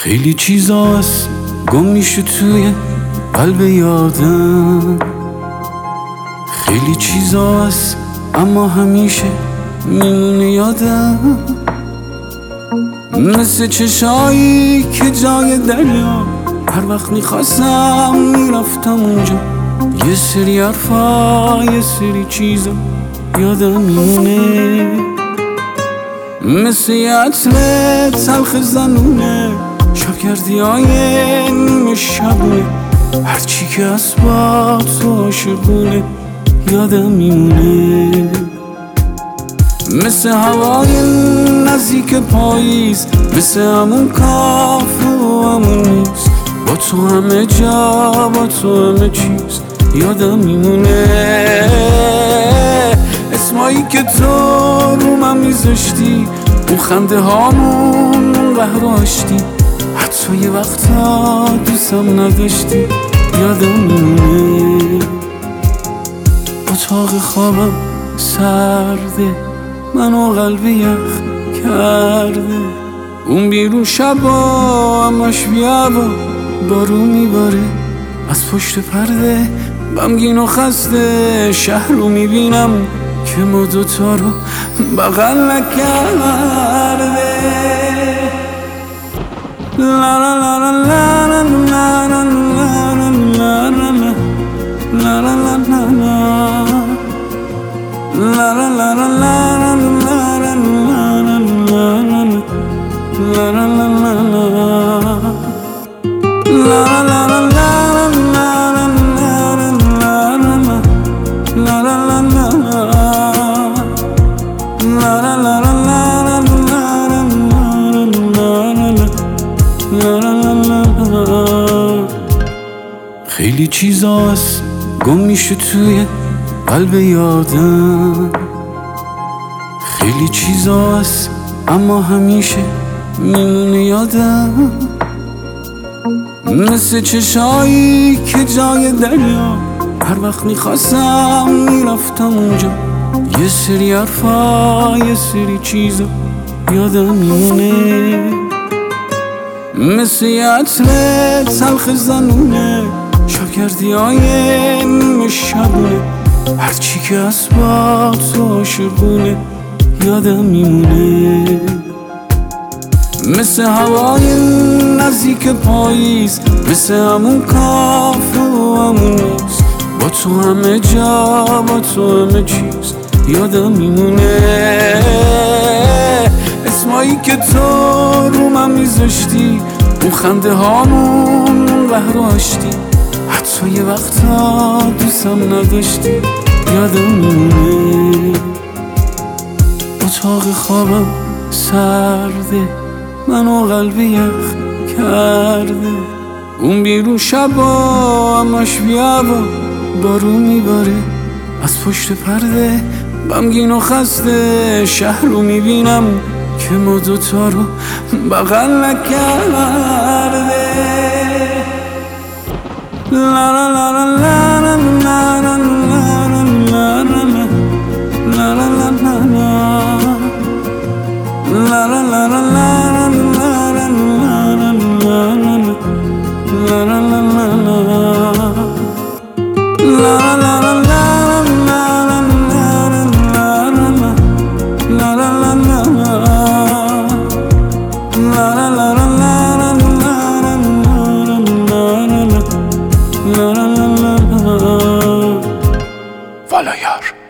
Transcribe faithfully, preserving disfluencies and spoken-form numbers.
خیلی چیزاست گم میشه توی قلب یادم، خیلی چیزاست اما همیشه میمونه یادم، مثل چشایی که جای دریا هر وقت میخواستم میرفتم اونجا، یه سری حرفا یه سری چیزا یادم میمونه، مثل یه عطر تلخ زنونه شب کردی های نیمه شبونه، هرچی که از با تو عاشقونه یادم میمونه، مثل هوای نزدیک پاییز، مثل همون کافه و همون میز، با تو همه جا با تو همه چیز یادم میمونه، اسمایی که تو رو من میذاشتی، اون خنده هامون اون قهر و آشتی، حتی یه وقتا دوستم نداشتی یادم میمونه، اتاق خوابم سرده منو قلب یخ کرده، اون بیرون شبا همش بیابا بارون میباره، از پشت پرده غمگین و خسته شهر رو میبینم که ما دوتا رو بغل نکرده. لا لا لا لا لا لا لا لا لا لا خیلی چیزاست گم میشه توی قلب یادم، خیلی چیزاست اما همیشه میمونه یادم، مثل چشایی که جای دریا هر وقت میخواستم میرفتم اونجا، یه سری حرفا یه سری چیزا یادم میمونه، مثل یه عطر تلخ زنونه شب کردی های نیمه شبونه، هرچی که از با تو عاشقونه یادم میمونه، مثل هوای نزدیک پاییز، مثل همون کافه و همون میز، با تو همه جا با تو همه چیز یادم میمونه، اسمایی که تو رو من میذاشتی، اون خنده هامون اون قهر و آشتی، حتی یه وقتا دوستم نداشتی یادم میمونه، اتاق خوابم سرده منو قلب یخ کرده، اون بیرون شبا همش بیابا بارون میباره، از پشت پرده غمگین و خسته شهر رو میبینم که ما دوتا رو بغل نکرده. لا لا لا لا لا لا لا لا والا یار